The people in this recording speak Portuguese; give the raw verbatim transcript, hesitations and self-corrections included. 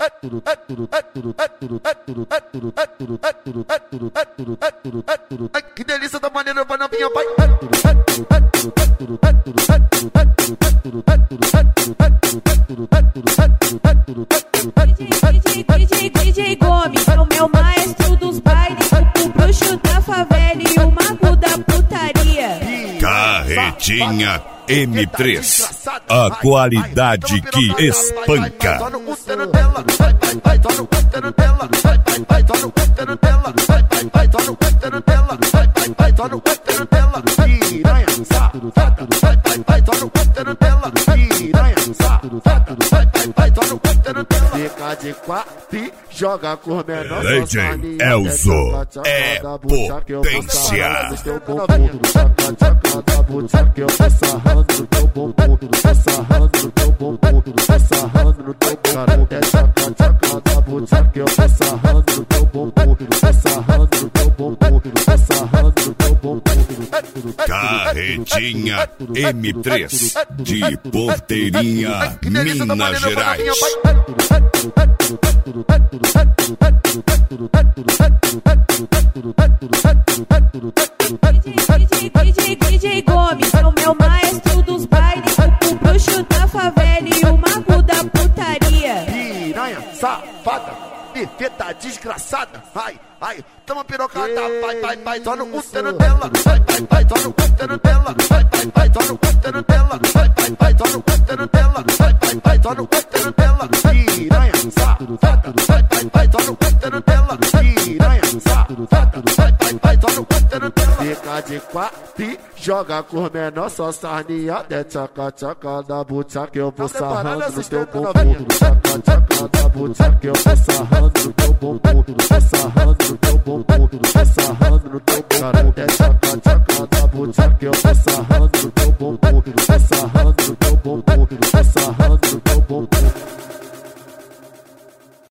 Ai, que delícia da maneira vai na minha pai. D J Gomes é o meu maestro dos bailes, o bruxo da favela e o mago da putaria. Carretinha M três, a qualidade que espanca. Fica de quatro e joga com menor. D J Elzo é potência. Que eu vou sarrando no teu bumbum, vou sarrando no teu bumbum, vou sarrando no teu bumbum. É chaca, chaca da bota que eu vou sarrando no teu bumbum, vou sarrando no teu bumbum, vou sarrando no teu bumbum. Carretinha M três de Porteirinha, Minas Gerais. D J Gomes é o meu maestro dos bailes, o bruxo da favela e o mago da putaria. Piranha, safada, perfeita, desgraçada. Ai, ai, toma pirocada, vai, vai, vai, só no cutano dela. Vai, vai, vai, só no cutano dela. Vai, vai, vai, só no cutano dela. Vai, vai, vai, só no cutano dela. Vai, vai, vai, só no cutano dela. Piranha, safada, vai, vai, vai, só no cutano dela. Piranha, safada, vai, vai, vai, só no cutano dela. Fica de quatro e joga com menor, só sarnia. É tchaca, tchaca da bota que eu vou sarrando no teu bumbum. Tchaca, tchaca da bota que eu vou sarrando no teu bumbum.